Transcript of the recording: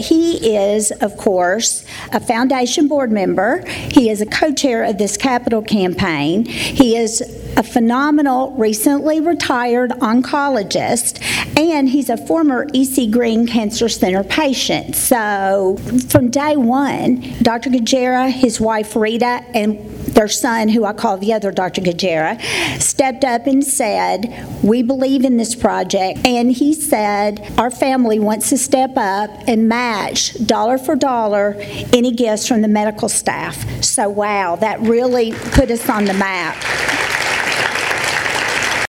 he is, of course, a foundation board member. He is a co-chair of this capital campaign. He is a phenomenal, recently retired oncologist, and he's a former E.C. Green Cancer Center patient. So from day one, Dr. Guerra, his wife Rita, and their son, who I call the other Dr. Guerra, stepped up and said, we believe in this project. And he said, our family wants to step up and match dollar for dollar any gifts from the medical staff. So wow, that really put us on the map.